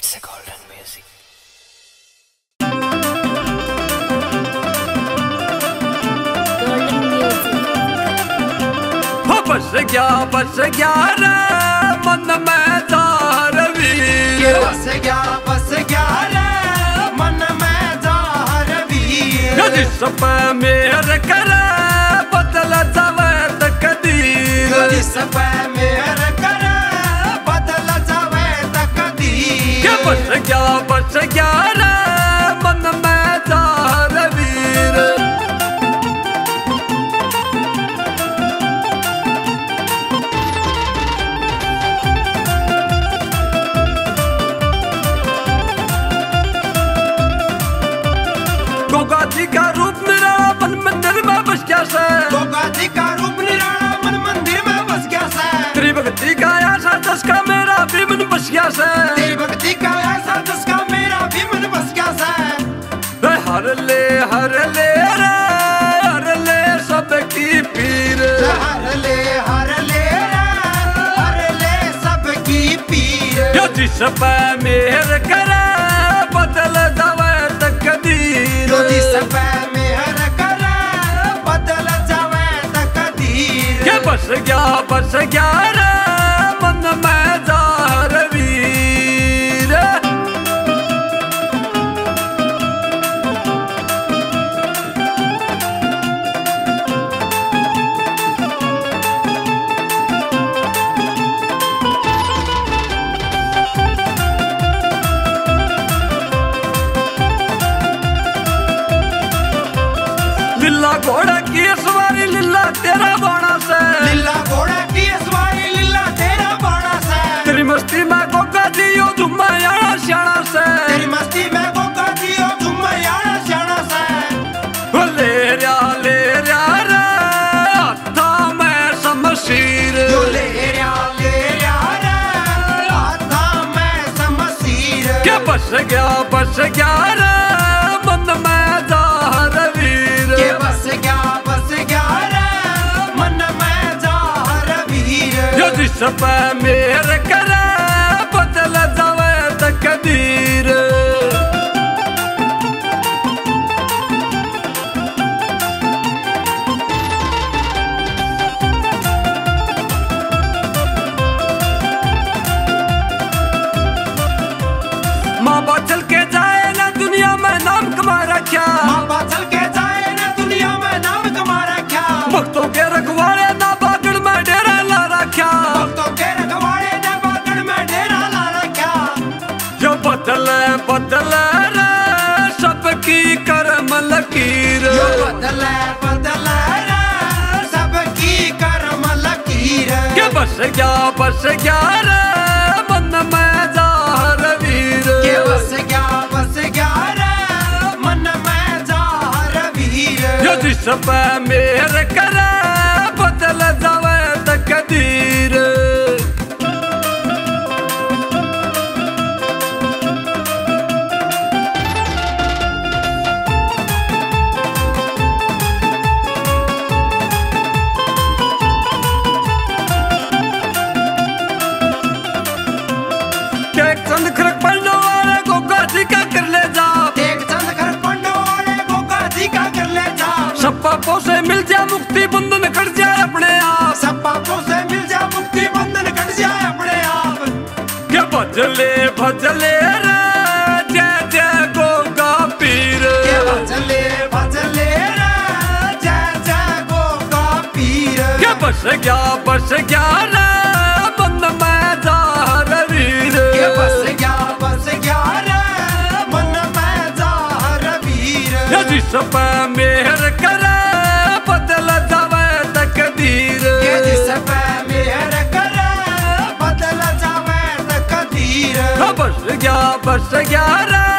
It's a golden music. Golden music. बस गया रे मन में धारवी बस गया रे मन में धारवी जिस पे मेहर करे बदल जावे तकदीर जिस पे मेहर करे बदल जावे तकदीर बस गया रे मन में धारवीर गोगा जी का रूप निराला मन मंदिर में बस गया से गोगा जी का रूप निराला मन मंदिर में बस गया से तेरी भक्ति का ऐसा चस्का मेरा भी मन बस गया से तेरी भक्ति का ऐसा चस्का मेरा भी मन बस गया से हर ले रे हर ले सबकी पीर हर ले सबकी पीर जिस पे मेहर करे बदल जावे तकदीर जिस पे मेहर करे बदल जावे तकदीर बस गया रे मन में धारवीर लीला घोड़ा की सवारी लीला तेरा बाणा से लीला घोड़ा की सवारी लीला तेरा बाणा से तेरी मस्ती में गोगा दियो झुम्मा यारा श्याणा से तेरी मस्ती में गोगा दियो झुम्मा यारा श्याणा से ले रे रे हाथा में शमशीर ले रहा रे हाथा में शमशीर बस गया रे मन में धारवीर बस गया रे मन में धारवीर जिस पे मेहर करे बदल जावे तकदीर माँ बाप चल के जाए ना दुनिया में नाम कमा रखा माँ बाप चल के जाए ना दुनिया में नाम कमा रखा भक्तों के रखवाले ना बागड़ में डेरा ला रखा भक्तों के रखवाड़े ने बागड़ में डेरा ला रखा जो बदल रे सबकी करम लकीर जो बदले रे सबकी कर्म लकीर बस गया रे मन में धारवीर बस गया रे मन में धारवीर जिस पे मेहर करे बदल जावे तकदीर चंद खरक पढ़ने वाले गोगा जी का कर ले जा एक चंद घर पंडो वाले गोगा जी का कर ले जा सब पापों से मिल जा मुक्ति बंधन कट जाए अपने आप सब पापों से मिल जा मुक्ति बंधन कट जाए अपने आप के भजले रे जय जय गोगा पीर भजले रे जय जय गोगा पीर के बस गया रे मन में धारवीर बस गया रे मन में धारवीर जिस पे मेहर करे बदल जावे तकदीर जिस पे मेहर करे बदल जावे तकदीर बस गया रे